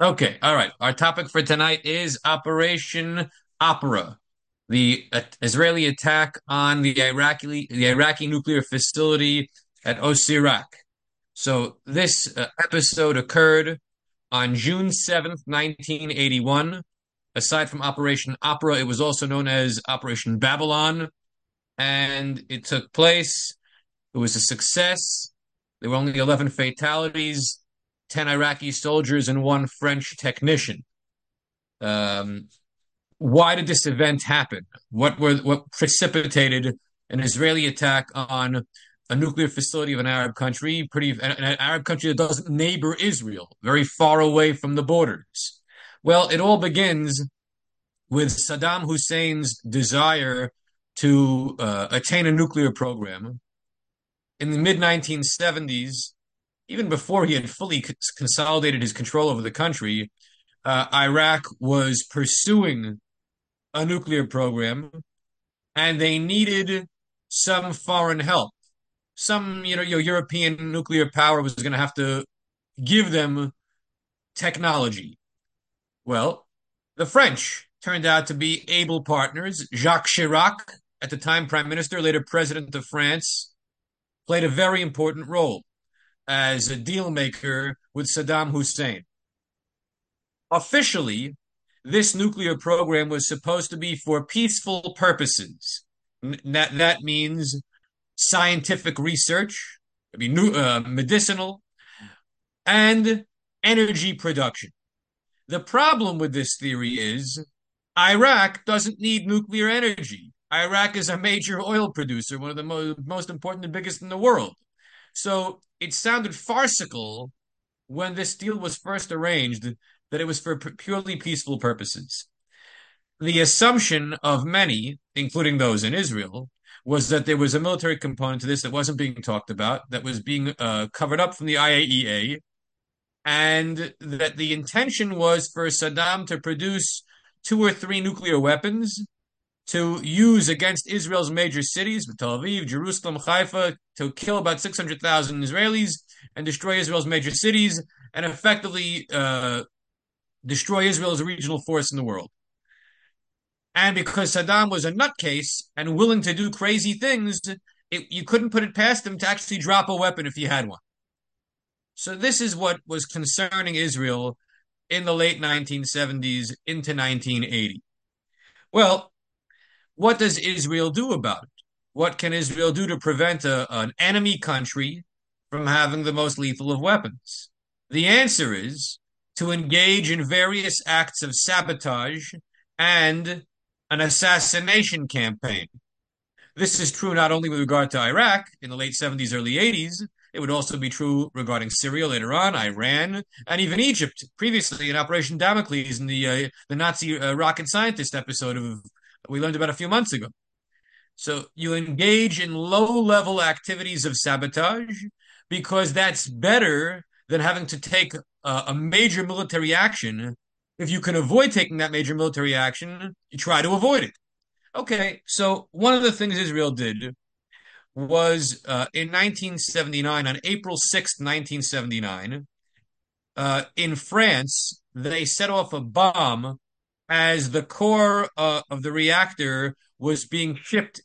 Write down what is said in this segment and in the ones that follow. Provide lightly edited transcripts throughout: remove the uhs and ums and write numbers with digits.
Okay, all right. Our topic for tonight is Operation Opera, the Israeli attack on the Iraqi nuclear facility at Osirak. So this episode occurred on June 7th, 1981. Aside from Operation Opera, it was also known as Operation Babylon, and it took place. It was a success. There were only 11 fatalities, 10 Iraqi soldiers, and one French technician. Um, why did this event happen? What precipitated an Israeli attack on a nuclear facility of an Arab country, an Arab country that doesn't neighbor Israel, very far away from the borders? Well, it all begins with Saddam Hussein's desire to attain a nuclear program in the mid 1970s. Even before he had fully consolidated his control over the country, Iraq was pursuing a nuclear program, and they needed some foreign help. Some, your European nuclear power was going to have to give them technology. Well, the French turned out to be able partners. Jacques Chirac, at the time Prime Minister, later President of France, played a very important role as a deal maker with Saddam Hussein. Officially, this nuclear program was supposed to be for peaceful purposes. That means scientific research, medicinal, and energy production. The problem with this theory is Iraq doesn't need nuclear energy. Iraq is a major oil producer, one of the most important and biggest in the world. So it sounded farcical when this deal was first arranged that it was for purely peaceful purposes. The assumption of many, including those in Israel, was that there was a military component to this that wasn't being talked about, that was being covered up from the IAEA, and that the intention was for Saddam to produce two or three nuclear weapons to use against Israel's major cities, Tel Aviv, Jerusalem, Haifa, to kill about 600,000 Israelis and destroy Israel's major cities and effectively destroy Israel as a regional force in the world. And because Saddam was a nutcase and willing to do crazy things, you couldn't put it past him to actually drop a weapon if he had one. So this is what was concerning Israel in the late 1970s into 1980. Well, what does Israel do about it? What can Israel do to prevent an enemy country from having the most lethal of weapons? The answer is to engage in various acts of sabotage and an assassination campaign. This is true not only with regard to Iraq in the late 70s, early 80s, it would also be true regarding Syria later on, Iran, and even Egypt previously in Operation Damocles in the Nazi rocket scientist episode we learned about a few months ago. So you engage in low-level activities of sabotage because that's better than having to take a major military action. If you can avoid taking that major military action, you try to avoid it. Okay, so one of the things Israel did was in 1979, on April 6th, 1979, in France, they set off a bomb as the core of the reactor was being shipped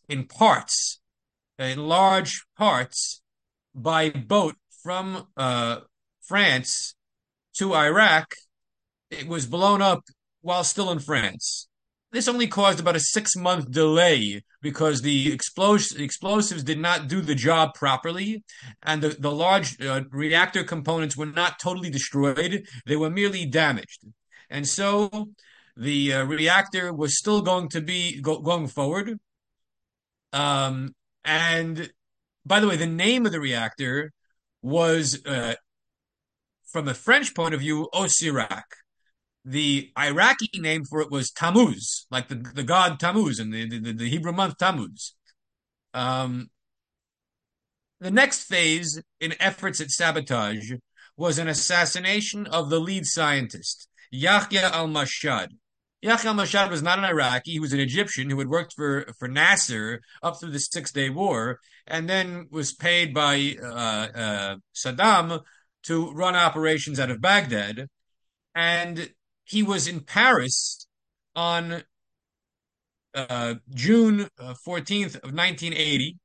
in large parts, by boat from France to Iraq. It was blown up while still in France. This only caused about a 6-month delay because the explosives did not do the job properly, and the large reactor components were not totally destroyed. They were merely damaged. And so the reactor was still going to be going forward. And by the way, the name of the reactor was, from a French point of view, Osirak. The Iraqi name for it was Tammuz, like the god Tammuz and the Hebrew month Tammuz. Um, the next phase in efforts at sabotage was an assassination of the lead scientist, Yahya al-Mashad. Yahya al-Mashad was not an Iraqi. He was an Egyptian who had worked for Nasser up through the Six-Day War and then was paid by Saddam to run operations out of Baghdad. And he was in Paris on June 14th of 1980.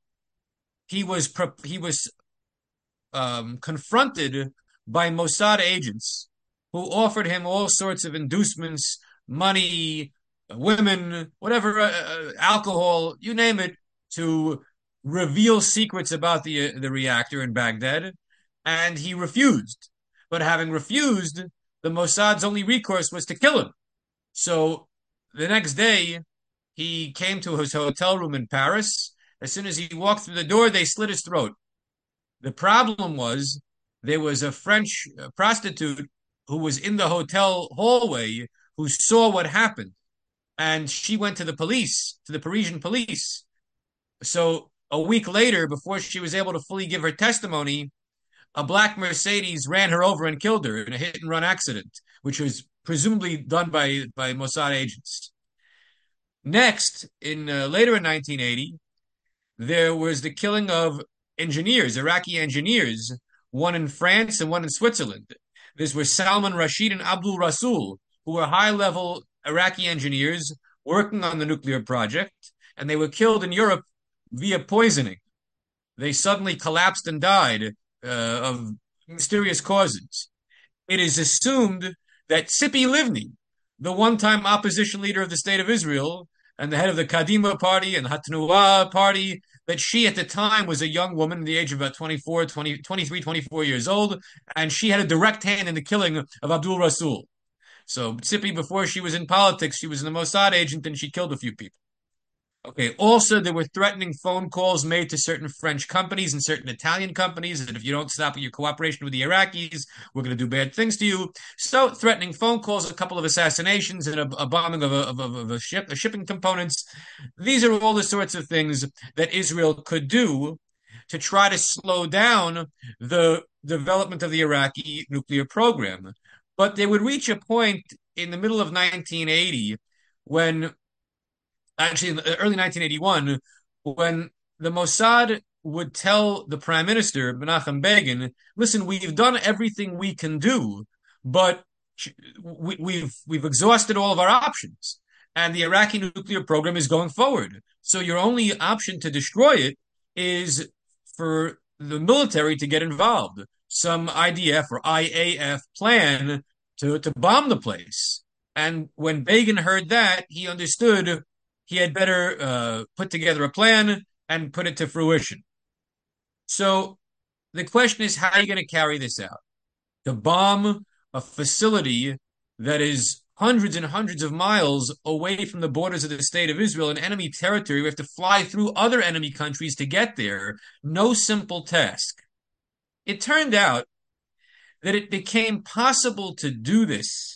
He was confronted by Mossad agents who offered him all sorts of inducements, money, women, whatever, alcohol, you name it, to reveal secrets about the reactor in Baghdad, and he refused. But having refused, the Mossad's only recourse was to kill him. So the next day, he came to his hotel room in Paris. As soon as he walked through the door, they slit his throat. The problem was there was a French prostitute who was in the hotel hallway who saw what happened. And she went to the police, to the Parisian police. So a week later, before she was able to fully give her testimony, a black Mercedes ran her over and killed her in a hit and run accident, which was presumably done by Mossad agents. Next, in later in 1980, there was the killing of engineers, Iraqi engineers, one in France and one in Switzerland. This were Salman Rashid and Abdul Rasul, who were high-level Iraqi engineers working on the nuclear project, and they were killed in Europe via poisoning. They suddenly collapsed and died of mysterious causes. It is assumed that Tzipi Livni, the one-time opposition leader of the State of Israel and the head of the Kadima party and Hatnuah party, that she at the time was a young woman, the age of about 23, 24 years old, and she had a direct hand in the killing of Abdul Rasul. So Tzipi, before she was in politics, she was in the Mossad agent and she killed a few people. Okay. Also, there were threatening phone calls made to certain French companies and certain Italian companies that if you don't stop your cooperation with the Iraqis, we're going to do bad things to you. So, threatening phone calls, a couple of assassinations, and a bombing of a shipping components. These are all the sorts of things that Israel could do to try to slow down the development of the Iraqi nuclear program. But they would reach a point in the middle of 1980 when actually in early 1981, when the Mossad would tell the prime minister, Menachem Begin, listen, we've done everything we can do, but we've exhausted all of our options. And the Iraqi nuclear program is going forward. So your only option to destroy it is for the military to get involved. Some IDF or IAF plan to bomb the place. And when Begin heard that, he understood he had better put together a plan and put it to fruition. So the question is, how are you going to carry this out? To bomb a facility that is hundreds and hundreds of miles away from the borders of the state of Israel in enemy territory. We have to fly through other enemy countries to get there. No simple task. It turned out that it became possible to do this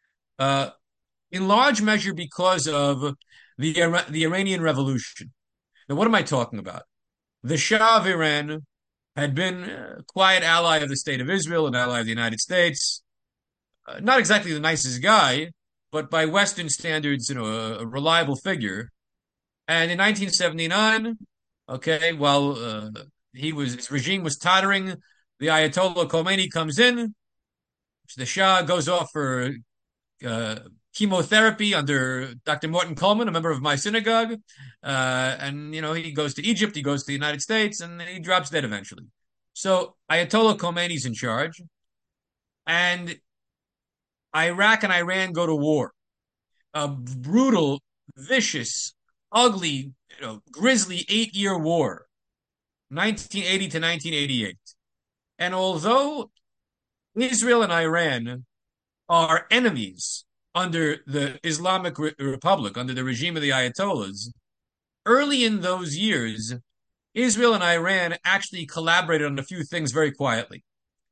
in large measure because of the Iranian Revolution. Now, what am I talking about? The Shah of Iran had been a quiet ally of the state of Israel, an ally of the United States. Not exactly the nicest guy, but by Western standards, a reliable figure. And in 1979, okay, while his regime was tottering, the Ayatollah Khomeini comes in. The Shah goes off for chemotherapy under Dr. Morton Coleman, a member of my synagogue. And, he goes to Egypt, he goes to the United States, and he drops dead eventually. So Ayatollah Khomeini's in charge. And Iraq and Iran go to war. A brutal, vicious, ugly, grisly 8-year war, 1980 to 1988. And although Israel and Iran are enemies under the Islamic Republic, under the regime of the Ayatollahs, early in those years, Israel and Iran actually collaborated on a few things very quietly.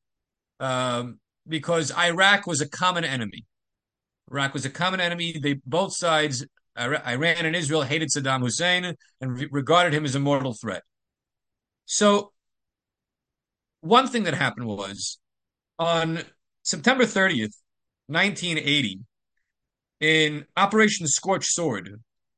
Because Iraq was a common enemy. Iraq was a common enemy. Both sides, Iran and Israel, hated Saddam Hussein and regarded him as a mortal threat. So one thing that happened was on September 30th, 1980, in Operation Scorched Sword,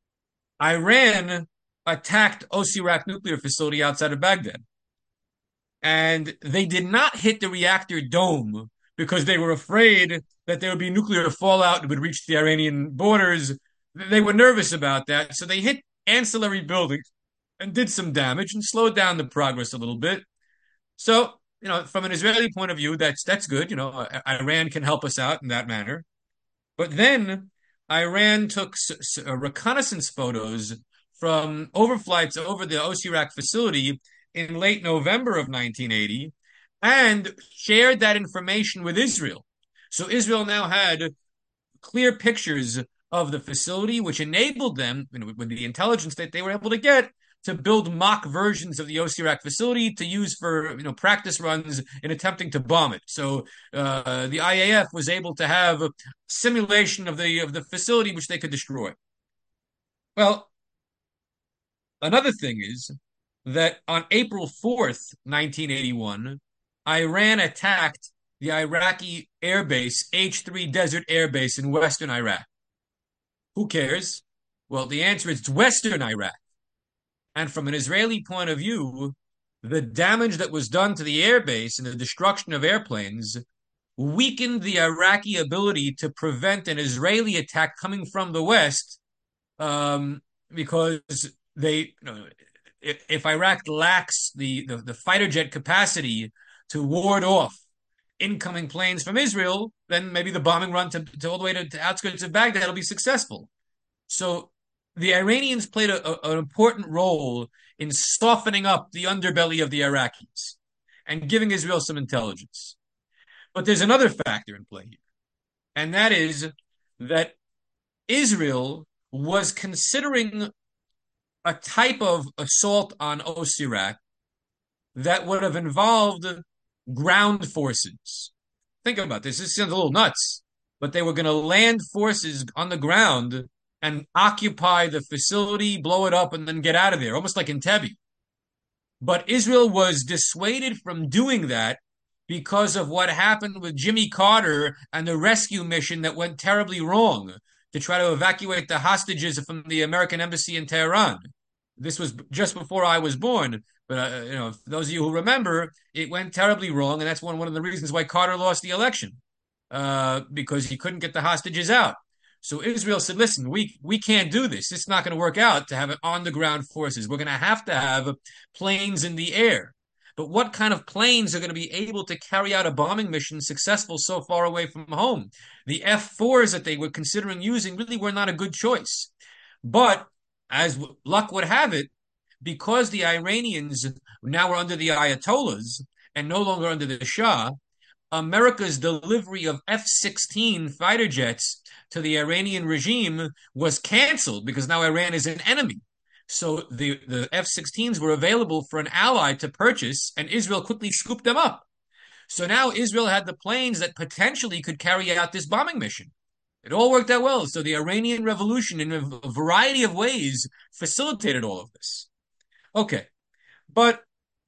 Iran attacked Osirak nuclear facility outside of Baghdad. And they did not hit the reactor dome because they were afraid that there would be nuclear fallout and would reach the Iranian borders. They were nervous about that, so they hit ancillary buildings and did some damage and slowed down the progress a little bit. So, from an Israeli point of view, that's good. Iran can help us out in that manner. But then Iran took reconnaissance photos from overflights over the Osirak facility in late November of 1980 and shared that information with Israel. So Israel now had clear pictures of the facility, which enabled them, with the intelligence that they were able to get, to build mock versions of the Osirak facility to use for practice runs in attempting to bomb it. So the IAF was able to have a simulation of the facility which they could destroy. Well, another thing is that on April 4th, 1981, Iran attacked the Iraqi airbase, H3 Desert Air Base in western Iraq. Who cares? Well, the answer is western Iraq. And from an Israeli point of view, the damage that was done to the airbase and the destruction of airplanes weakened the Iraqi ability to prevent an Israeli attack coming from the west, because if Iraq lacks the fighter jet capacity to ward off incoming planes from Israel, then maybe the bombing run to all the way to outskirts of Baghdad will be successful. So the Iranians played an important role in softening up the underbelly of the Iraqis and giving Israel some intelligence. But there's another factor in play here, and that is that Israel was considering a type of assault on Osirak that would have involved ground forces. Think about this. This sounds a little nuts, but they were going to land forces on the ground and occupy the facility, blow it up, and then get out of there, almost like Entebbe. But Israel was dissuaded from doing that because of what happened with Jimmy Carter and the rescue mission that went terribly wrong to try to evacuate the hostages from the American embassy in Tehran. This was just before I was born, but for those of you who remember, it went terribly wrong, and that's one of the reasons why Carter lost the election, because he couldn't get the hostages out. So Israel said, listen, we can't do this. It's not going to work out to have it on the ground forces. We're going to have planes in the air. But what kind of planes are going to be able to carry out a bombing mission successful so far away from home? The F-4s that they were considering using really were not a good choice. But as luck would have it, because the Iranians now were under the Ayatollahs and no longer under the Shah, America's delivery of F-16 fighter jets to the Iranian regime was canceled because now Iran is an enemy. So the F-16s were available for an ally to purchase, and Israel quickly scooped them up. So now Israel had the planes that potentially could carry out this bombing mission. It all worked out well. So the Iranian Revolution, in a variety of ways, facilitated all of this. Okay, but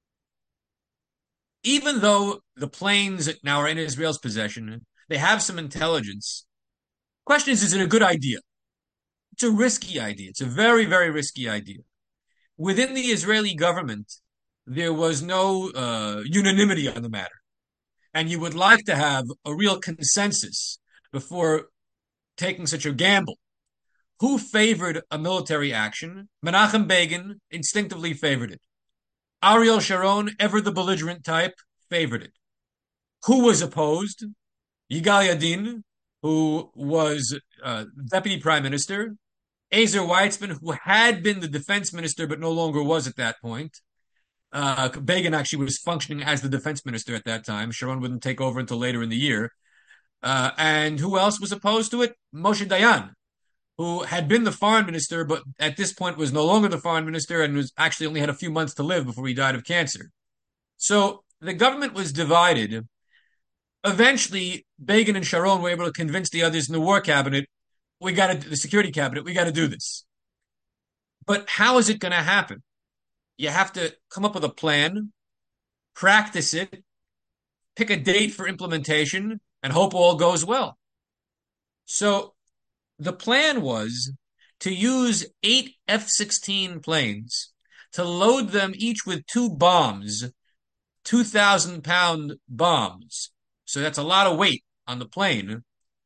even though the planes now are in Israel's possession, they have some intelligence. Question is it a good idea? It's a risky idea. It's a very, very risky idea. Within the Israeli government, there was no unanimity on the matter. And you would like to have a real consensus before taking such a gamble. Who favored a military action? Menachem Begin instinctively favored it. Ariel Sharon, ever the belligerent type, favored it. Who was opposed? Yigal Yadin, who was deputy prime minister. Ezer Weitzman, who had been the defense minister but no longer was at that point. Begin actually was functioning as the defense minister at that time. Sharon wouldn't take over until later in the year. And who else was opposed to it? Moshe Dayan, who had been the foreign minister, but at this point was no longer the foreign minister and was actually only had a few months to live before he died of cancer. So the government was divided. Eventually, Begin and Sharon were able to convince the others in the war cabinet, the security cabinet, we got to do this. But how is it going to happen? You have to come up with a plan, practice it, pick a date for implementation, and hope all goes well. So the plan was to use 8 F-16 planes, to load them each with 2 bombs, 2,000-pound bombs, So that's a lot of weight on the plane,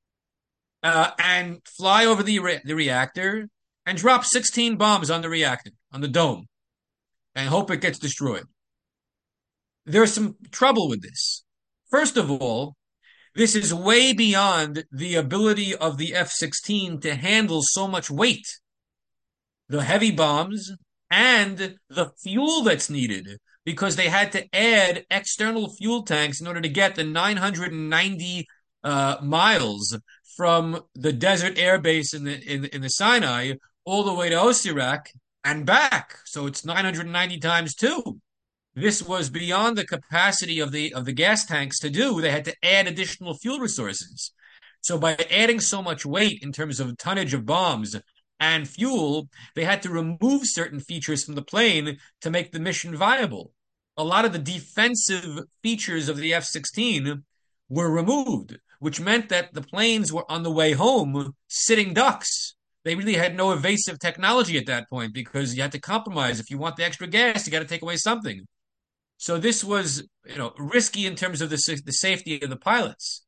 and fly over the reactor and drop 16 bombs on the reactor, on the dome, and hope it gets destroyed. There's some trouble with this. First of all, this is way beyond the ability of the F-16 to handle so much weight. The heavy bombs and the fuel that's needed, because they had to add external fuel tanks in order to get the 990 miles from the desert air base in the Sinai all the way to Osirak and back. So it's 990 times two. This was beyond the capacity of the gas tanks to do. They had to add additional fuel resources. So by adding so much weight in terms of tonnage of bombs and fuel, they had to remove certain features from the plane to make the mission viable. A lot of the defensive features of the F-16 were removed, which meant that the planes were on the way home sitting ducks. They really had no evasive technology at that point because you had to compromise. If you want the extra gas, you got to take away something. So this was, risky in terms of the safety of the pilots.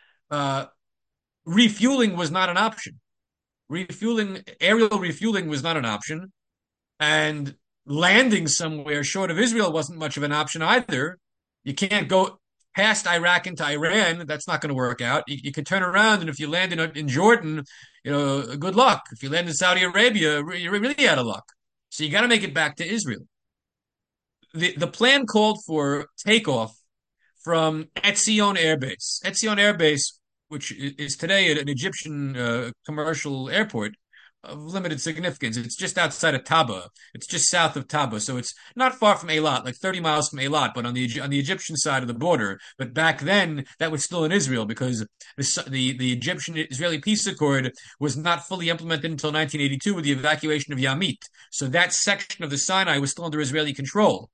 Refueling was not an option. Aerial refueling was not an option, and landing somewhere short of Israel wasn't much of an option either. You can't go past Iraq into Iran. That's not going to work out. You can turn around, and if you land in Jordan, good luck. If you land in Saudi Arabia, you're really out of luck. So you got to make it back to Israel. The plan called for takeoff from Etzion Air Base. Etzion Air Base, which is today an Egyptian commercial airport of limited significance. It's just outside of Taba. It's just south of Taba, so it's not far from Eilat, like 30 miles from Eilat, but on the Egyptian side of the border. But back then, that was still in Israel because the Egyptian-Israeli peace accord was not fully implemented until 1982 with the evacuation of Yamit. So that section of the Sinai was still under Israeli control.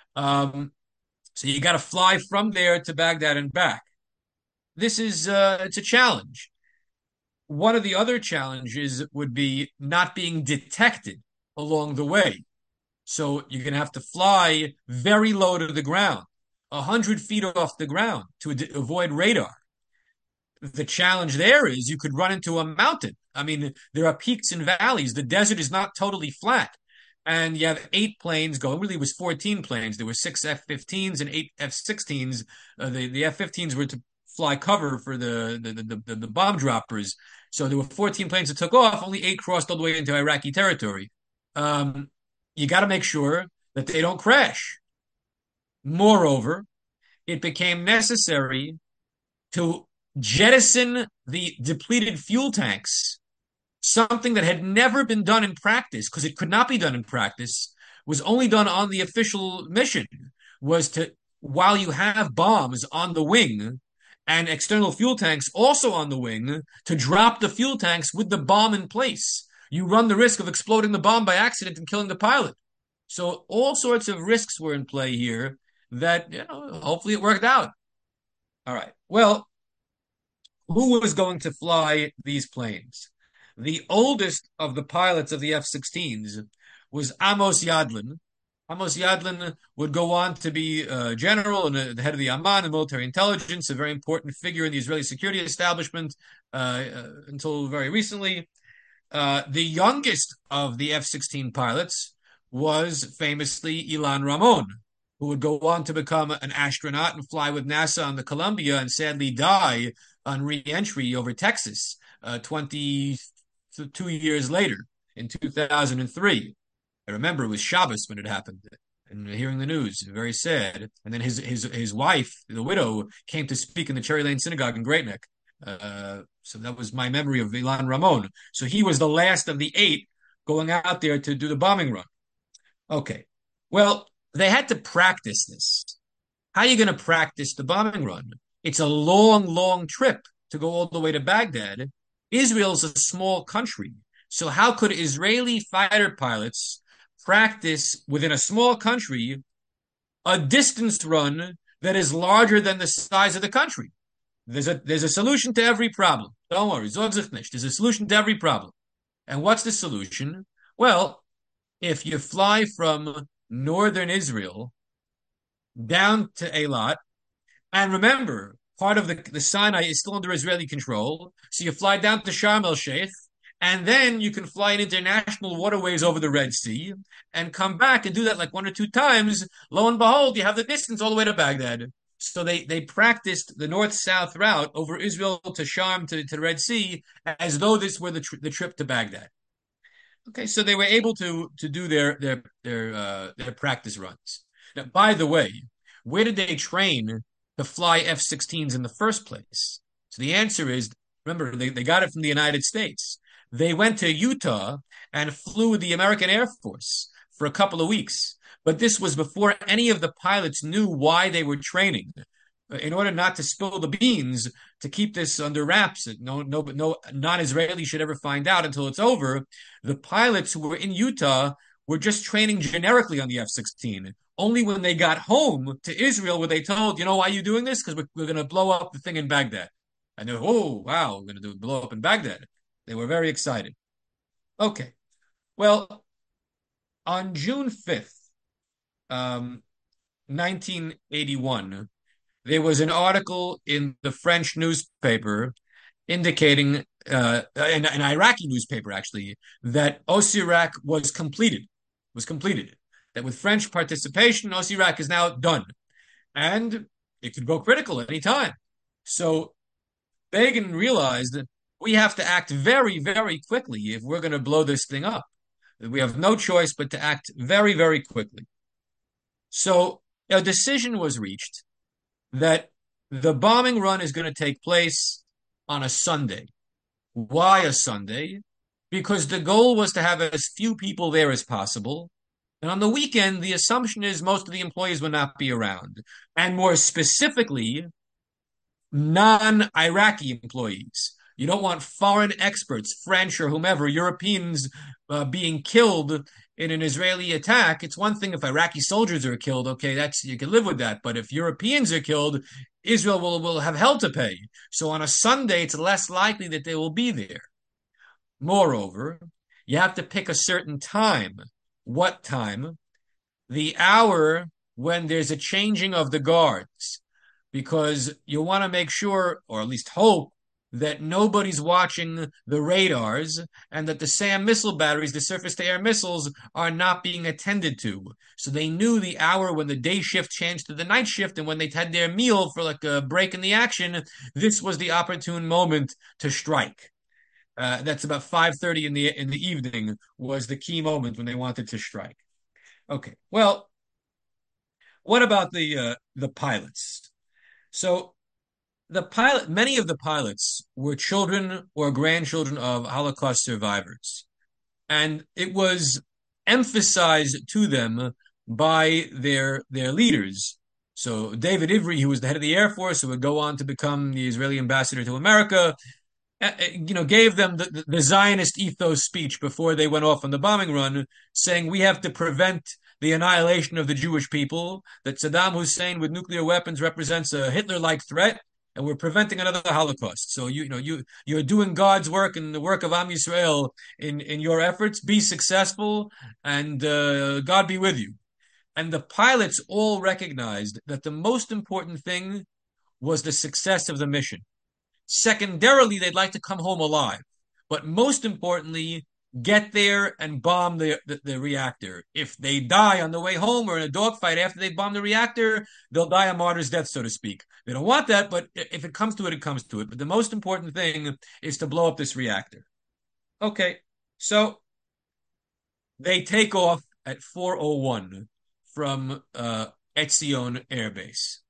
So you got to fly from there to Baghdad and back. This is it's a challenge. One of the other challenges would be not being detected along the way. So you're going to have to fly very low to the ground, 100 feet off the ground to avoid radar. The challenge there is you could run into a mountain. I mean, there are peaks and valleys. The desert is not totally flat. And you have 8 planes going. Really, it was 14 planes. There were 6 F-15s and 8 F-16s. The F-15s were to fly cover for the bomb droppers. So there were 14 planes that took off. Only 8 crossed all the way into Iraqi territory. You got to make sure that they don't crash. Moreover, it became necessary to jettison the depleted fuel tanks, something that had never been done in practice, because it could not be done in practice, was only done on the official mission, was to, while you have bombs on the wing and external fuel tanks also on the wing, to drop the fuel tanks with the bomb in place. You run the risk of exploding the bomb by accident and killing the pilot. So all sorts of risks were in play here that, hopefully it worked out. All right. Well, who was going to fly these planes? The oldest of the pilots of the F-16s was Amos Yadlin. Amos Yadlin would go on to be a general and the head of the Aman and military intelligence, a very important figure in the Israeli security establishment until very recently. The youngest of the F-16 pilots was famously Ilan Ramon, who would go on to become an astronaut and fly with NASA on the Columbia and sadly die on re-entry over Texas 22 years later in 2003. I remember it was Shabbos when it happened, and hearing the news, very sad. And then his wife, the widow, came to speak in the Cherry Lane Synagogue in Great Neck. So that was my memory of Ilan Ramon. So he was the last of the 8 going out there to do the bombing run. Okay, well, they had to practice this. How are you going to practice the bombing run? It's a long, long trip to go all the way to Baghdad. Israel's a small country. So how could Israeli fighter pilots practice within a small country a distance run that is larger than the size of the country? There's a solution to every problem. Don't worry, there's a solution to every problem. And what's the solution? Well, if you fly from northern Israel down to Eilat, and remember, part of the Sinai is still under Israeli control. So you fly down to Sharm el Sheikh, and then you can fly in international waterways over the Red Sea and come back and do that like one or two times. Lo and behold, you have the distance all the way to Baghdad. So they practiced the north-south route over Israel to Sharm to the Red Sea as though this were the trip to Baghdad. Okay, so they were able to do their practice runs. Now, by the way, where did they train to fly F-16s in the first place? So the answer is, remember, they got it from the United States. They went to Utah and flew the American Air Force for a couple of weeks. But this was before any of the pilots knew why they were training. In order not to spill the beans, to keep this under wraps, no non-Israeli should ever find out until it's over. The pilots who were in Utah were just training generically on the F-16. Only when they got home to Israel were they told, you know, why are you doing this? Because we're going to blow up the thing in Baghdad. And they're, oh, wow, we're going to blow up in Baghdad. They were very excited. Okay. Well, on June 5th, 1981, there was an article in the French newspaper indicating, an Iraqi newspaper actually, that Osirak was completed. That with French participation, Osirak is now done. And it could go critical any time. So Begin realized that we have to act very, very quickly if we're going to blow this thing up. We have no choice but to act very, very quickly. So a decision was reached that the bombing run is going to take place on a Sunday. Why a Sunday? Because the goal was to have as few people there as possible. And on the weekend, the assumption is most of the employees will not be around. And more specifically, non-Iraqi employees. You don't want foreign experts, French or whomever, Europeans being killed in an Israeli attack. It's one thing if Iraqi soldiers are killed, okay, that's you can live with that. But if Europeans are killed, Israel will have hell to pay. So on a Sunday, it's less likely that they will be there. Moreover, you have to pick a certain time. What time? The hour when there's a changing of the guards, because you want to make sure, or at least hope, that nobody's watching the radars and that the SAM missile batteries, the surface-to-air missiles, are not being attended to. So they knew the hour when the day shift changed to the night shift, and when they had their meal for like a break in the action, this was the opportune moment to strike. That's about 5:30 in the evening was the key moment when they wanted to strike. Okay, well, what about the pilots? So many of the pilots were children or grandchildren of Holocaust survivors. And it was emphasized to them by their leaders. So David Ivry, who was the head of the Air Force, who would go on to become the Israeli ambassador to America, gave them the Zionist ethos speech before they went off on the bombing run, saying we have to prevent the annihilation of the Jewish people, that Saddam Hussein with nuclear weapons represents a Hitler-like threat, and we're preventing another Holocaust. So you're doing God's work and the work of Am Yisrael in your efforts. Be successful, and God be with you. And the pilots all recognized that the most important thing was the success of the mission. Secondarily, they'd like to come home alive. But most importantly, get there and bomb the reactor. If they die on the way home or in a dogfight after they bomb the reactor, they'll die a martyr's death, so to speak. They don't want that, but if it comes to it, it comes to it. But the most important thing is to blow up this reactor. Okay, so they take off at 4:01 from Etzion Air Base.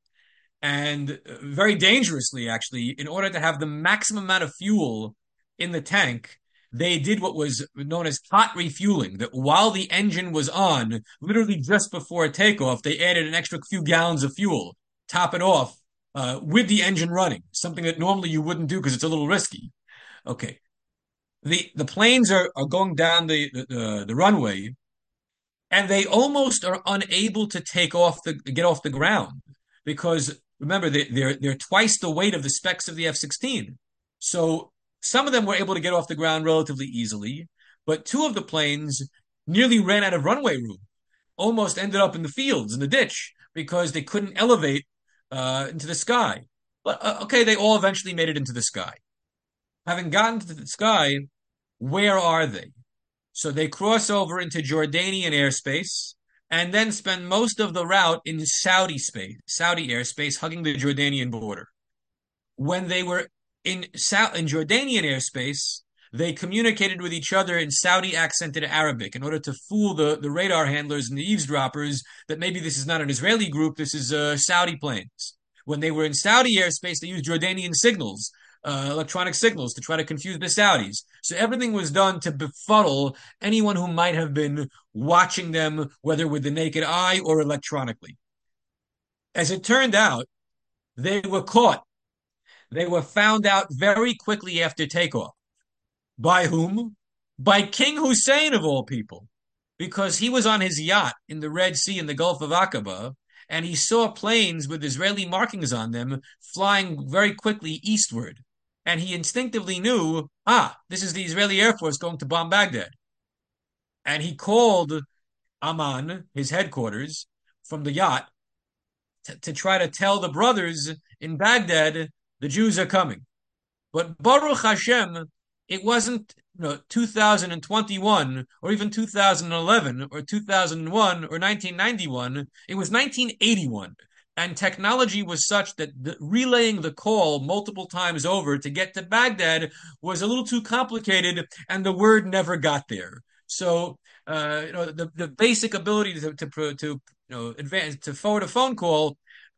And very dangerously, actually, in order to have the maximum amount of fuel in the tank, they did what was known as hot refueling, that while the engine was on, literally just before takeoff, they added an extra few gallons of fuel, top it off, with the engine running, something that normally you wouldn't do because it's a little risky. Okay. The planes are going down the runway, and they almost are unable to get off the ground, because remember, they're twice the weight of the specs of the F-16. So some of them were able to get off the ground relatively easily, but two of the planes nearly ran out of runway room, almost ended up in the fields, in the ditch, because they couldn't elevate into the sky. But okay, they all eventually made it into the sky. Having gotten to the sky, where are they? So they cross over into Jordanian airspace and then spend most of the route in Saudi airspace, hugging the Jordanian border. When they were in Jordanian airspace, they communicated with each other in Saudi accented Arabic in order to fool the radar handlers and the eavesdroppers that maybe this is not an Israeli group, this is Saudi planes. When they were in Saudi airspace, they used Jordanian signals, electronic signals, to try to confuse the Saudis. So everything was done to befuddle anyone who might have been watching them, whether with the naked eye or electronically. As it turned out, they were caught. They were found out very quickly after takeoff. By whom? By King Hussein of all people, because he was on his yacht in the Red Sea in the Gulf of Aqaba, and he saw planes with Israeli markings on them flying very quickly eastward. And he instinctively knew, this is the Israeli Air Force going to bomb Baghdad. And he called Amman, his headquarters, from the yacht to try to tell the brothers in Baghdad the Jews are coming. But Baruch Hashem, it wasn't 2021 or even 2011 or 2001 or 1991. It was 1981. And technology was such that relaying the call multiple times over to get to Baghdad was a little too complicated, and the word never got there. So, the basic ability to advance to forward a phone call,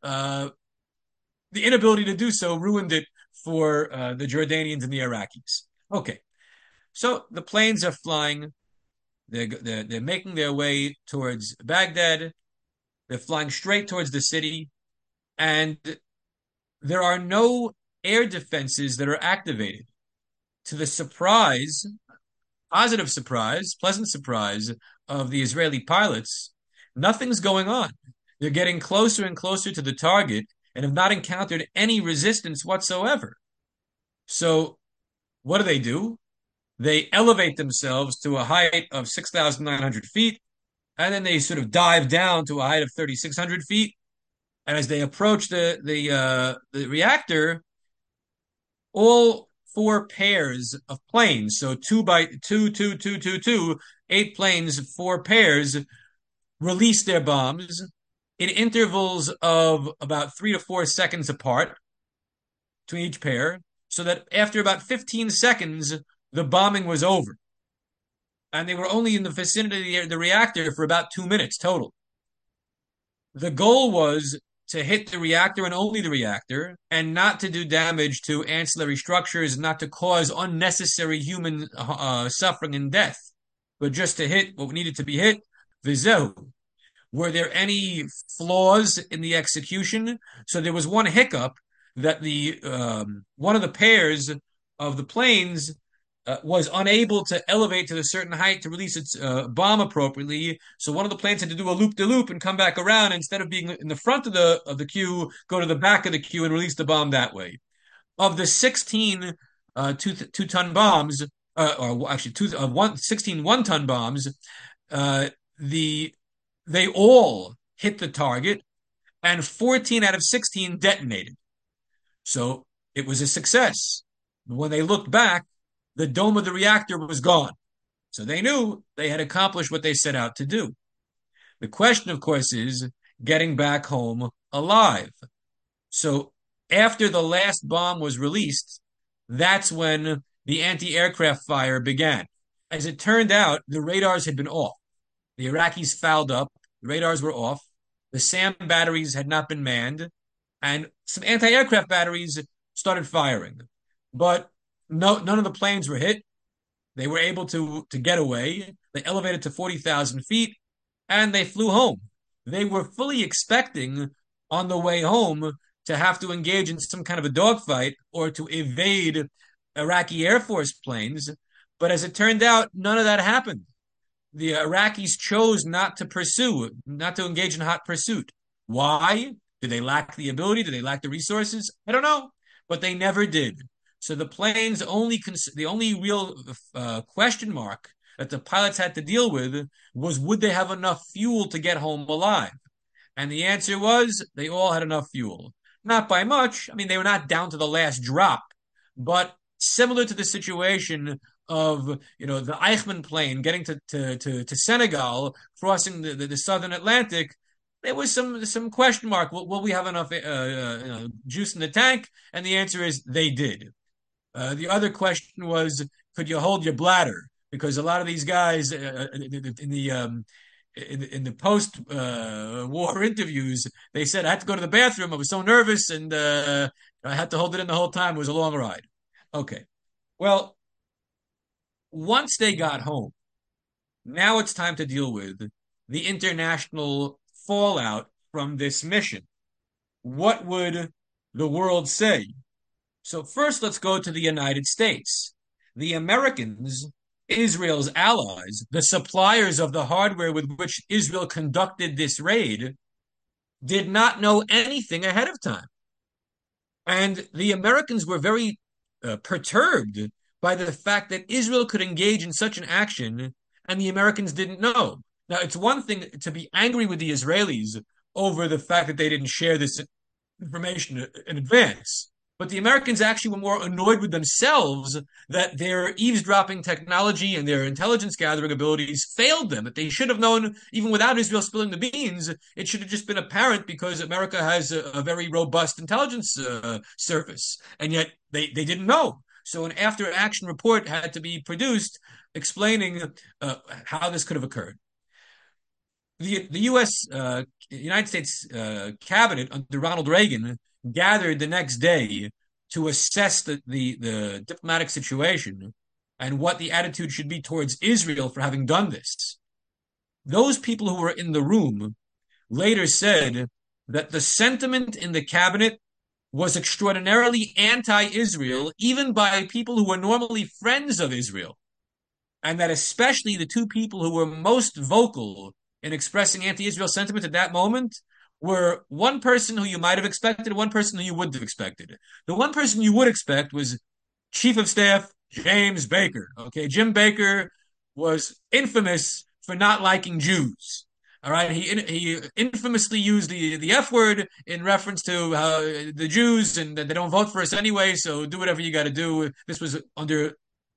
the inability to do so ruined it for the Jordanians and the Iraqis. Okay, so the planes are flying. They're making their way towards Baghdad. They're flying straight towards the city, and there are no air defenses that are activated. To the surprise, positive surprise, pleasant surprise of the Israeli pilots, nothing's going on. They're getting closer and closer to the target and have not encountered any resistance whatsoever. So what do? They elevate themselves to a height of 6,900 feet, and then they sort of dive down to a height of 3,600 feet. And as they approach the reactor, all four pairs of planes, so two by two, 8 planes, 4 pairs, release their bombs in intervals of about 3 to 4 seconds apart between each pair, so that after about 15 seconds, the bombing was over. And they were only in the vicinity of the reactor for about 2 minutes total. The goal was to hit the reactor and only the reactor, and not to do damage to ancillary structures, not to cause unnecessary human suffering and death, but just to hit what needed to be hit. Vizehu. Were there any flaws in the execution? So there was one hiccup, that the one of the pairs of the planes was unable to elevate to a certain height to release its bomb appropriately. So one of the planes had to do a loop-de-loop and come back around, instead of being in the front of the queue, go to the back of the queue and release the bomb that way. Of the 16 two-ton bombs, or actually 16 one-ton bombs, they all hit the target, and 14 out of 16 detonated. So it was a success. When they looked back, the dome of the reactor was gone. So they knew they had accomplished what they set out to do. The question, of course, is getting back home alive. So after the last bomb was released, that's when the anti-aircraft fire began. As it turned out, the radars had been off. The Iraqis fouled up. The radars were off. The SAM batteries had not been manned. And some anti-aircraft batteries started firing. But none of the planes were hit. They were able to get away. They elevated to 40,000 feet, and they flew home. They were fully expecting on the way home to have to engage in some kind of a dogfight or to evade Iraqi Air Force planes. But as it turned out, none of that happened. The Iraqis chose not to engage in hot pursuit. Why? Did they lack the ability? Did they lack the resources? I don't know, but they never did. So the planes the only real question mark that the pilots had to deal with was, would they have enough fuel to get home alive? And the answer was, they all had enough fuel. not by much. I mean, they were not down to the last drop, but similar to the situation of the Eichmann plane getting to Senegal, crossing the southern Atlantic. There was some question mark. Will we have enough juice in the tank? And the answer is they did. The other question was, could you hold your bladder? Because a lot of these guys in the post war interviews, they said I had to go to the bathroom. I was so nervous, and I had to hold it in the whole time. It was a long ride. Okay, well, once they got home, now it's time to deal with the international fallout from this mission. What would the world say? So first, let's go to the United States. The Americans, Israel's allies, the suppliers of the hardware with which Israel conducted this raid, did not know anything ahead of time. And the Americans were very perturbed by the fact that Israel could engage in such an action and the Americans didn't know. Now, it's one thing to be angry with the Israelis over the fact that they didn't share this information in advance. But the Americans actually were more annoyed with themselves that their eavesdropping technology and their intelligence gathering abilities failed them. That they should have known, even without Israel spilling the beans, it should have just been apparent because America has a very robust intelligence service. And yet they didn't know. So an after action report had to be produced explaining how this could have occurred. The United States cabinet under Ronald Reagan gathered the next day to assess the diplomatic situation and what the attitude should be towards Israel for having done this. Those people who were in the room later said that the sentiment in the cabinet was extraordinarily anti-Israel, even by people who were normally friends of Israel. And that especially the two people who were most vocal in expressing anti-Israel sentiment at that moment were one person who you might have expected and one person who you wouldn't have expected. The one person you would expect was Chief of Staff James Baker. Okay, Jim Baker was infamous for not liking Jews. All right, he infamously used the F word in reference to the Jews and that they don't vote for us anyway. So do whatever you got to do. This was under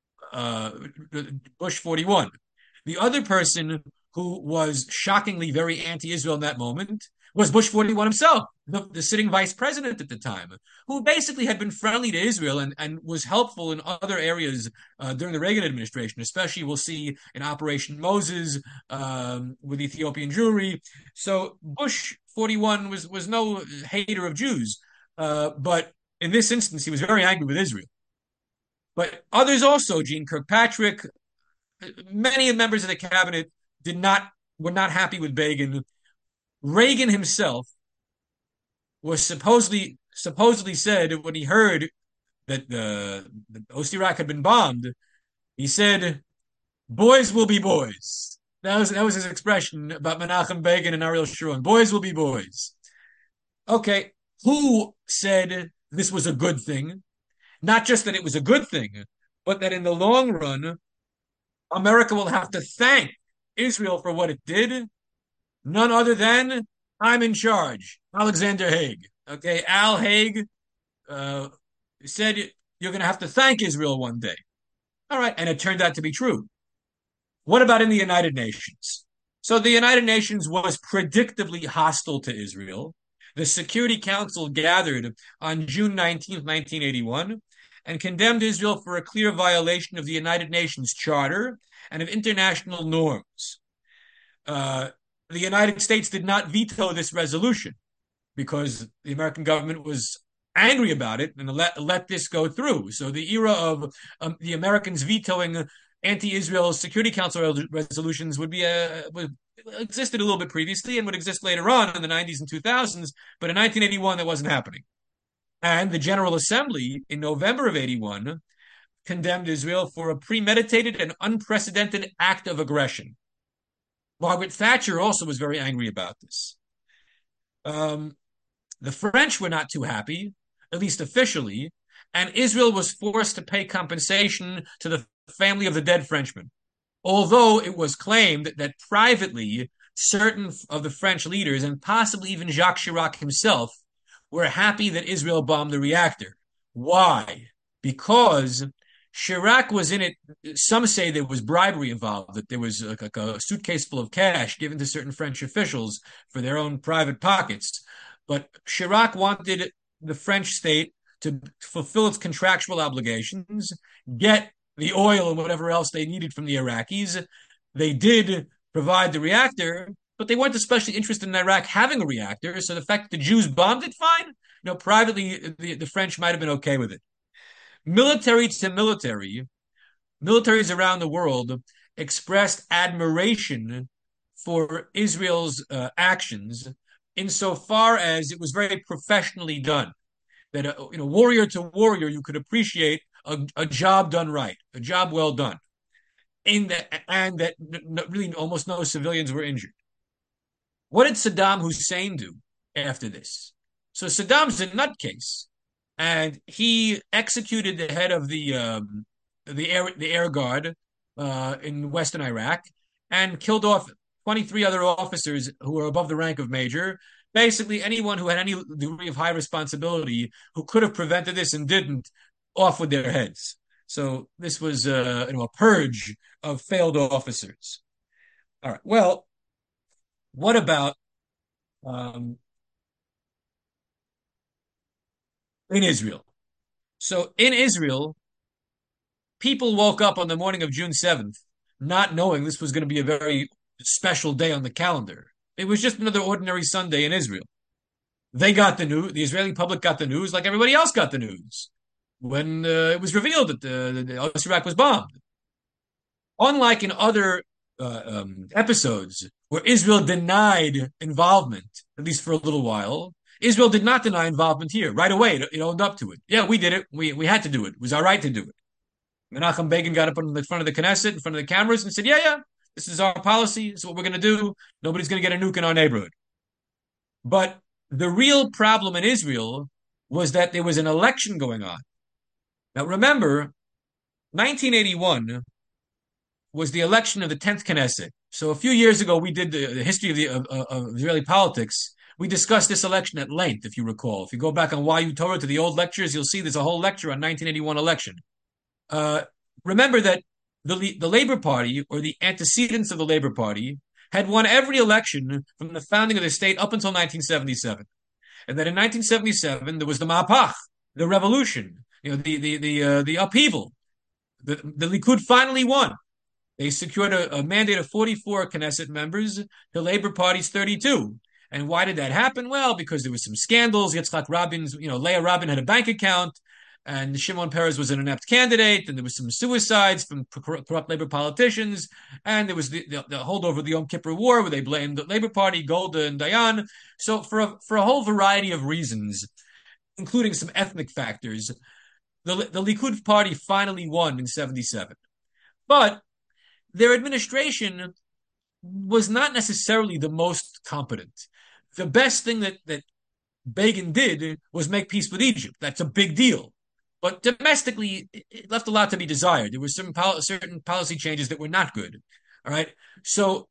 Bush 41. The other person who was shockingly very anti-Israel in that moment was Bush 41 himself, the sitting vice president at the time, who basically had been friendly to Israel and was helpful in other areas during the Reagan administration, especially we'll see in Operation Moses with Ethiopian Jewry. So Bush 41 was no hater of Jews, but in this instance, he was very angry with Israel. But others also, Gene Kirkpatrick, many members of the cabinet were not happy with Begin. Reagan himself was supposedly said when he heard that the Ost-Iraq had been bombed, he said, "Boys will be boys." That was his expression about Menachem Begin and Ariel Sharon. Boys will be boys. Okay, who said this was a good thing? Not just that it was a good thing, but that in the long run, America will have to thank Israel for what it did. None other than I'm in charge, Alexander Haig. Okay, Al Haig said you're going to have to thank Israel one day. All right, and it turned out to be true. What about in the United Nations? So the United Nations was predictably hostile to Israel. The Security Council gathered on June 19th, 1981, and condemned Israel for a clear violation of the United Nations Charter and of international norms. The United States did not veto this resolution because the American government was angry about it and let this go through. So the era of the Americans vetoing anti-Israel Security Council resolutions would existed a little bit previously and would exist later on in the 90s and 2000s, but in 1981 that wasn't happening. And the General Assembly in November of 81 condemned Israel for a premeditated and unprecedented act of aggression. Margaret Thatcher also was very angry about this. The French were not too happy, at least officially, and Israel was forced to pay compensation to the family of the dead Frenchman. Although it was claimed that privately, certain of the French leaders, and possibly even Jacques Chirac himself, were happy that Israel bombed the reactor. Why? Because Chirac was in it. Some say there was bribery involved, that there was like a suitcase full of cash given to certain French officials for their own private pockets. But Chirac wanted the French state to fulfill its contractual obligations, get the oil and whatever else they needed from the Iraqis. They did provide the reactor, but they weren't especially interested in Iraq having a reactor. So the fact that the Jews bombed it, fine. Privately, the French might have been okay with it. Military to military, militaries around the world expressed admiration for Israel's actions insofar as it was very professionally done. That warrior to warrior, you could appreciate a job done right, a job well done, and that really almost no civilians were injured. What did Saddam Hussein do after this? So Saddam's a nutcase, and he executed the head of the air guard in Western Iraq and killed off 23 other officers who were above the rank of major. Basically, anyone who had any degree of high responsibility who could have prevented this and didn't, off with their heads. So this was a purge of failed officers. All right. Well, what about um, in Israel? So in Israel, people woke up on the morning of June 7th not knowing this was going to be a very special day on the calendar. It was just another ordinary Sunday in Israel. They got the news. The Israeli public got the news like everybody else got the news when it was revealed that the Iraq was bombed. Unlike in other episodes where Israel denied involvement, at least for a little while, Israel did not deny involvement here. Right away, it owned up to it. Yeah, we did it. We had to do it. It was our right to do it. Menachem Begin got up in the front of the Knesset, in front of the cameras, and said, yeah, this is our policy. This is what we're going to do. Nobody's going to get a nuke in our neighborhood. But the real problem in Israel was that there was an election going on. Now, remember, 1981 was the election of the 10th Knesset. So a few years ago, we did the history of Israeli politics. We discussed this election at length, if you recall. If you go back on YU Torah to the old lectures, you'll see there's a whole lecture on 1981 election. Remember that the Labor Party, or the antecedents of the Labor Party, had won every election from the founding of the state up until 1977. And that in 1977, there was the Ma'apach, the revolution, the upheaval. The Likud finally won. They secured a mandate of 44 Knesset members, the Labor Party's 32. And why did that happen? Well, because there was some scandals. Yitzhak Rabin's, Leah Rabin had a bank account, and Shimon Peres was an inept candidate, and there was some suicides from corrupt labor politicians, and there was the holdover of the Yom Kippur War, where they blamed the Labor Party, Golda and Dayan. So for a whole variety of reasons, including some ethnic factors, the Likud Party finally won in 77. But their administration was not necessarily the most competent. The best thing that Begin did was make peace with Egypt. That's a big deal. But domestically, it left a lot to be desired. There were certain policy changes that were not good. All right. So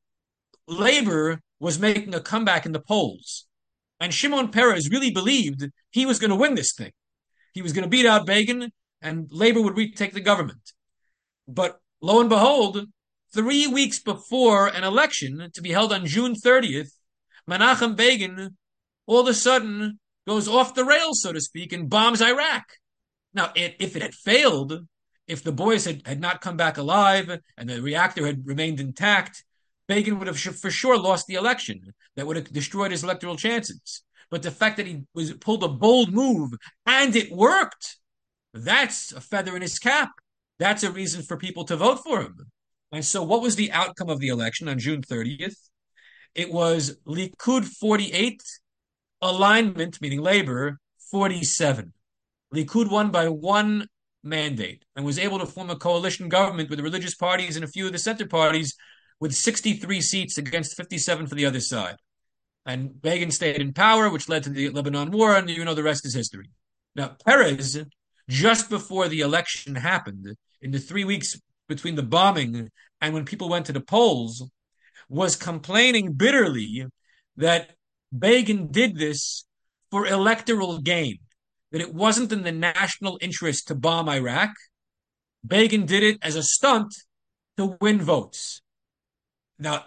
Labor was making a comeback in the polls. And Shimon Peres really believed he was going to win this thing. He was going to beat out Begin, and Labor would retake the government. But lo and behold, 3 weeks before an election to be held on June 30th, Menachem Begin all of a sudden goes off the rails, so to speak, and bombs Iraq. Now, if it had failed, if the boys had not come back alive and the reactor had remained intact, Begin would have for sure lost the election. That would have destroyed his electoral chances. But the fact that he pulled a bold move and it worked, that's a feather in his cap. That's a reason for people to vote for him. And so what was the outcome of the election on June 30th? It was Likud 48, alignment, meaning Labor, 47. Likud won by one mandate and was able to form a coalition government with the religious parties and a few of the center parties with 63 seats against 57 for the other side. And Begin stayed in power, which led to the Lebanon War, and the rest is history. Now, Peres, just before the election happened, in the 3 weeks between the bombing and when people went to the polls, was complaining bitterly that Begin did this for electoral gain, that it wasn't in the national interest to bomb Iraq. Begin did it as a stunt to win votes. Now,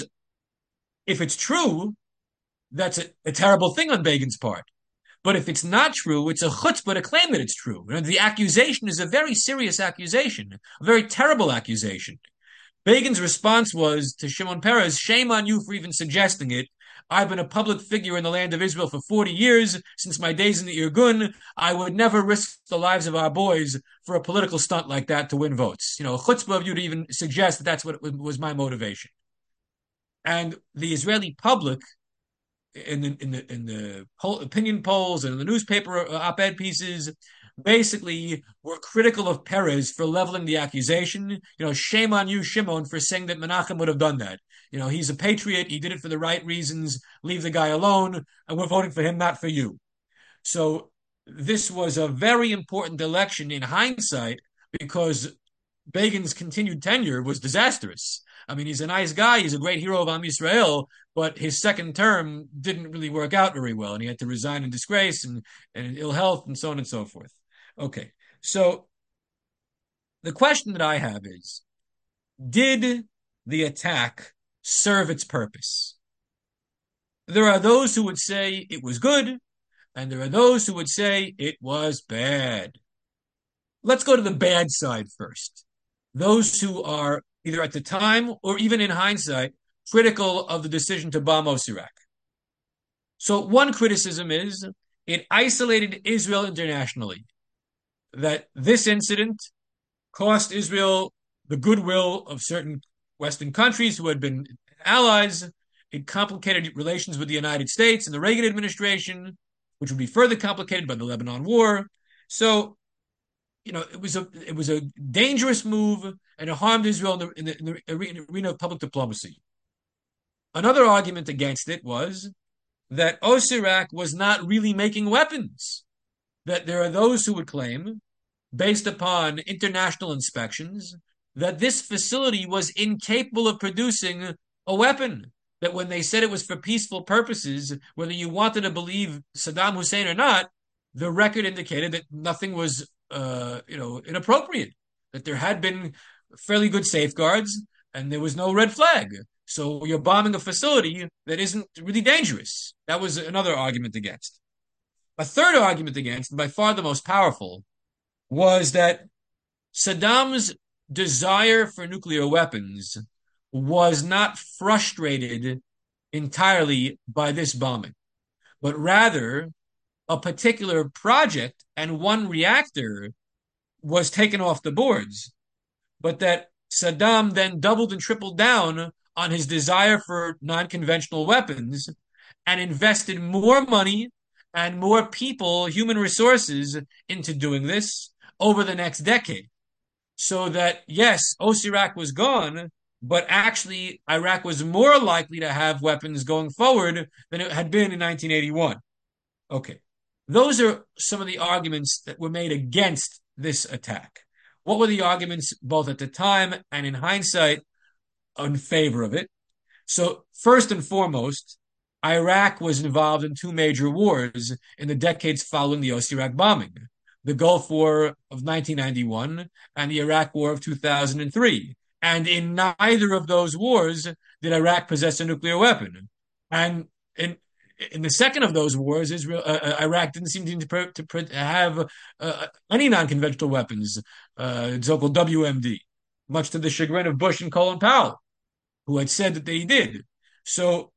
if it's true, that's a terrible thing on Begin's part. But if it's not true, it's a chutzpah to claim that it's true. The accusation is a very serious accusation, a very terrible accusation. Begin's response was to Shimon Peres, shame on you for even suggesting it. I've been a public figure in the land of Israel for 40 years, since my days in the Irgun. I would never risk the lives of our boys for a political stunt like that to win votes. Chutzpah of you to even suggest that that's what was my motivation. And the Israeli public, in the opinion polls and in the newspaper op-ed pieces, basically were critical of Peres for leveling the accusation. Shame on you, Shimon, for saying that Menachem would have done that. He's a patriot. He did it for the right reasons. Leave the guy alone. And we're voting for him, not for you. So this was a very important election in hindsight because Begin's continued tenure was disastrous. I mean, he's a nice guy. He's a great hero of Am Yisrael, but his second term didn't really work out very well, and he had to resign in disgrace and ill health and so on and so forth. Okay, so the question that I have is, did the attack serve its purpose? There are those who would say it was good, and there are those who would say it was bad. Let's go to the bad side first. Those who are either at the time or even in hindsight critical of the decision to bomb Osirak. So one criticism is it isolated Israel internationally, that this incident cost Israel the goodwill of certain Western countries who had been allies. It complicated relations with the United States and the Reagan administration, which would be further complicated by the Lebanon War. So, it was a dangerous move, and it harmed Israel in the arena of public diplomacy. Another argument against it was that Osirak was not really making weapons. That there are those who would claim, based upon international inspections, that this facility was incapable of producing a weapon. That when they said it was for peaceful purposes, whether you wanted to believe Saddam Hussein or not, the record indicated that nothing was inappropriate, that there had been fairly good safeguards and there was no red flag. So you're bombing a facility that isn't really dangerous. That was another argument against. A third argument against, and by far the most powerful, was that Saddam's desire for nuclear weapons was not frustrated entirely by this bombing, but rather a particular project and one reactor was taken off the boards, but that Saddam then doubled and tripled down on his desire for non-conventional weapons and invested more money and more people, human resources, into doing this over the next decade. So that, yes, Osirak was gone, but actually Iraq was more likely to have weapons going forward than it had been in 1981. Okay. Those are some of the arguments that were made against this attack. What were the arguments, both at the time and in hindsight, in favor of it? So, first and foremost, Iraq was involved in two major wars in the decades following the Osirak bombing: the Gulf War of 1991 and the Iraq War of 2003. And in neither of those wars did Iraq possess a nuclear weapon. And in the second of those wars, Iraq didn't seem to have any non-conventional weapons, so-called WMD, much to the chagrin of Bush and Colin Powell, who had said that they did. So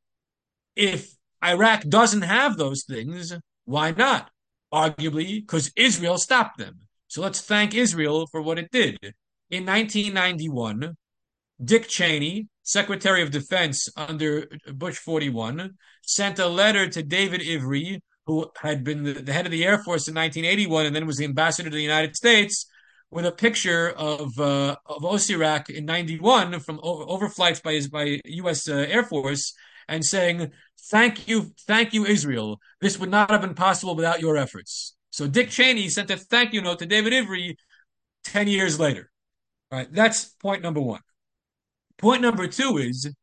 if Iraq doesn't have those things, why not? Arguably, because Israel stopped them. So let's thank Israel for what it did. In 1991, Dick Cheney, Secretary of Defense under Bush 41, sent a letter to David Ivry, who had been the head of the Air Force in 1981 and then was the ambassador to the United States, with a picture of Osirak in 91 from overflights by U.S. Air Force, and saying, thank you, Israel. This would not have been possible without your efforts. So Dick Cheney sent a thank you note to David Ivry 10 years later. All right, that's point number one. Point number two is,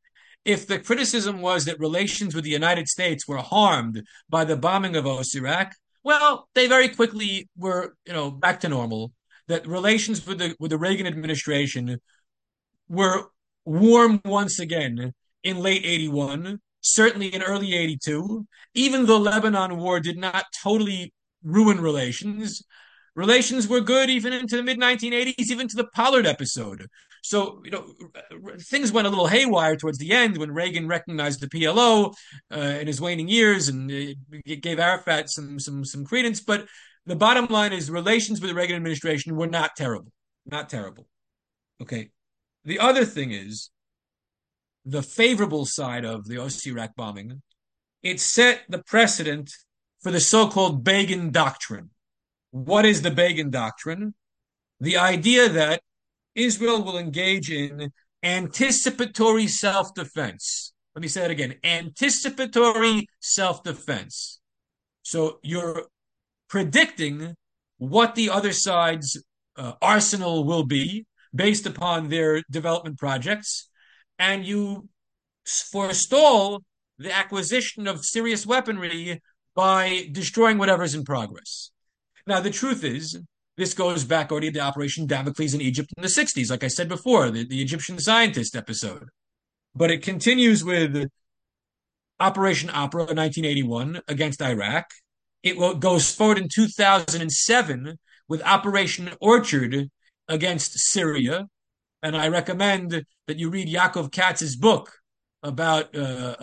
if the criticism was that relations with the United States were harmed by the bombing of Osirak, well, they very quickly were, back to normal. That relations with the Reagan administration were warm once again in late 81, certainly in early 82. Even the Lebanon war did not totally ruin relations. Relations were good even into the mid 1980s, even to the Pollard episode. So, things went a little haywire towards the end when Reagan recognized the PLO in his waning years and gave Arafat some credence. But the bottom line is relations with the Reagan administration were not terrible. Not terrible. Okay. The other thing is the favorable side of the Iraq bombing. It set the precedent for the so-called Begin Doctrine. What is the Begin Doctrine? The idea that Israel will engage in anticipatory self-defense. Let me say that again. Anticipatory self-defense. So you're predicting what the other side's arsenal will be based upon their development projects, and you forestall the acquisition of serious weaponry by destroying whatever's in progress. Now, the truth is, this goes back already to Operation Damocles in Egypt in the 60s, like I said before, the Egyptian scientist episode. But it continues with Operation Opera in 1981 against Iraq. It goes forward in 2007 with Operation Orchard against Syria. And I recommend that you read Yaakov Katz's book about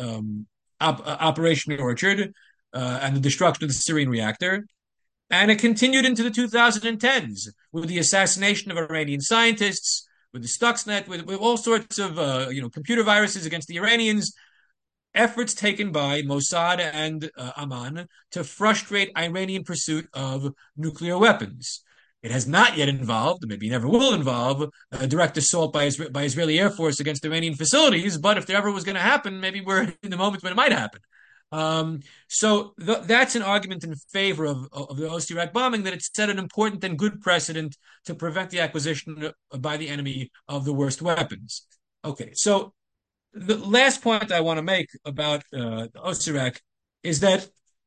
Operation Orchard and the destruction of the Syrian reactor. And it continued into the 2010s with the assassination of Iranian scientists, with the Stuxnet, with all sorts of computer viruses against the Iranians, efforts taken by Mossad and Amman to frustrate Iranian pursuit of nuclear weapons. It has not yet involved, maybe never will involve, a direct assault by Israeli Air Force against Iranian facilities, but if there ever was going to happen, maybe we're in the moment when it might happen. So that's an argument in favor of the Iraq bombing, that it set an important and good precedent to prevent the acquisition by the enemy of the worst weapons. Okay, so the last point I want to make about Iraq is that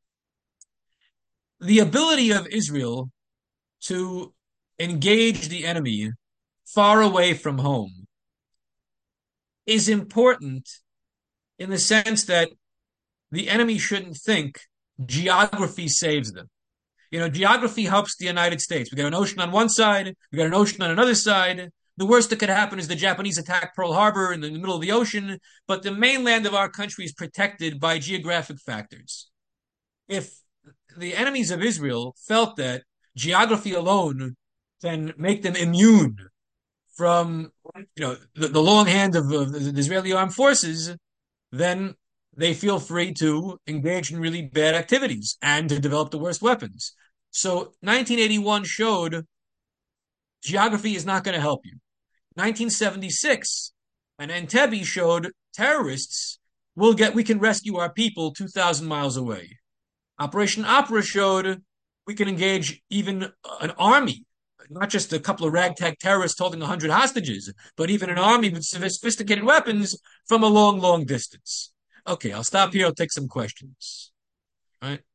the ability of Israel to engage the enemy far away from home is important in the sense that the enemy shouldn't think geography saves them. Geography helps the United States. We got an ocean on one side, we got an ocean on another side. The worst that could happen is the Japanese attack Pearl Harbor in the middle of the ocean, but the mainland of our country is protected by geographic factors. If the enemies of Israel felt that geography alone can make them immune from the long hand of the Israeli armed forces, then they feel free to engage in really bad activities and to develop the worst weapons. So 1981 showed geography is not going to help you. 1976, and Entebbe showed terrorists we can rescue our people 2,000 miles away. Operation Opera showed we can engage even an army, not just a couple of ragtag terrorists holding 100 hostages, but even an army with sophisticated weapons from a long, long distance. Okay, I'll stop here. I'll take some questions. All right.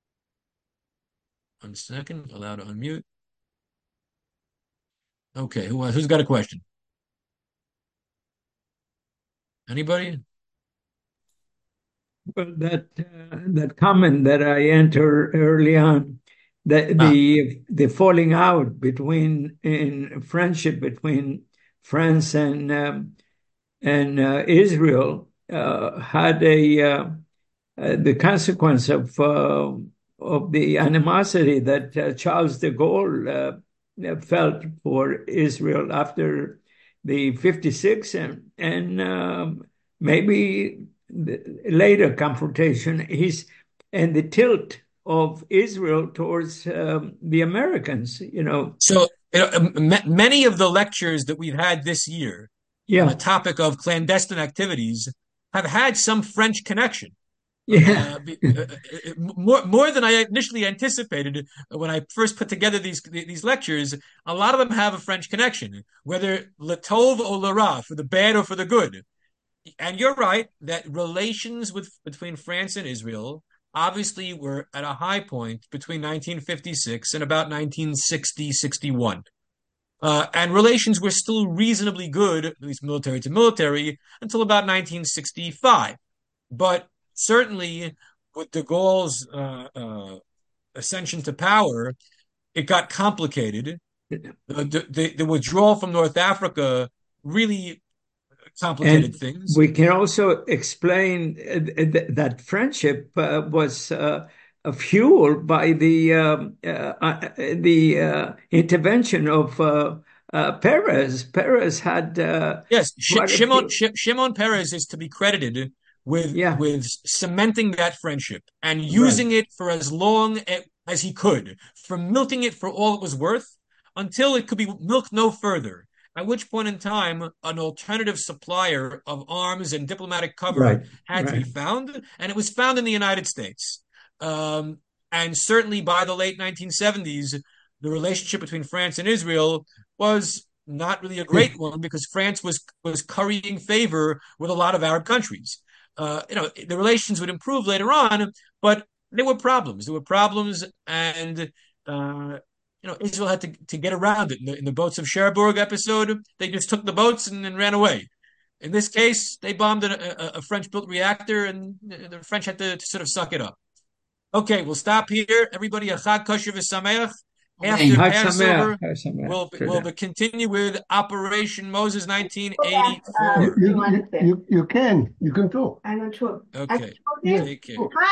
1 second. Allowed to unmute. Okay, who's got a question? Anybody? Well, that comment that I entered early on, the falling out in friendship between France and Israel had the consequence of the animosity that Charles de Gaulle felt for Israel after the 56 and maybe the later confrontation and the tilt of Israel towards the Americans. So many of the lectures that we've had this year on the topic of clandestine activities have had some French connection. Yeah. More than I initially anticipated when I first put together these lectures. A lot of them have a French connection, whether le tov or le ra, for the bad or for the good. And you're right that relations between France and Israel obviously were at a high point between 1956 and about 1960-61. And relations were still reasonably good, at least military to military, until about 1965. But certainly, with de Gaulle's ascension to power, it got complicated. The withdrawal from North Africa really complicated And things. we can also explain that friendship was fueled by the intervention of Perez. Perez had Yes, quite a few. Shimon Peres is to be credited Yeah, with cementing that friendship and right, using it for as long as he could, for milking it for all it was worth, until it could be milked no further. At which point in time, an alternative supplier of arms and diplomatic cover right, had to be right. found, and it was found in the United States. Um, and certainly by the late 1970s, the relationship between France and Israel was not really a great one because France was currying favor with a lot of Arab countries. The relations would improve later on, but there were problems. There were problems, and Israel had to get around it. In the boats of Cherbourg episode, they just took the boats and ran away. In this case, they bombed a French-built reactor, and the French had to sort of suck it up. Okay, we'll stop here. Everybody, a Chag Kosher v'Sameach. After Hag Sameach, Passover, Hag Sameach. we'll continue with Operation Moses You, 1984. you, you can talk. Okay, Yeah. take care.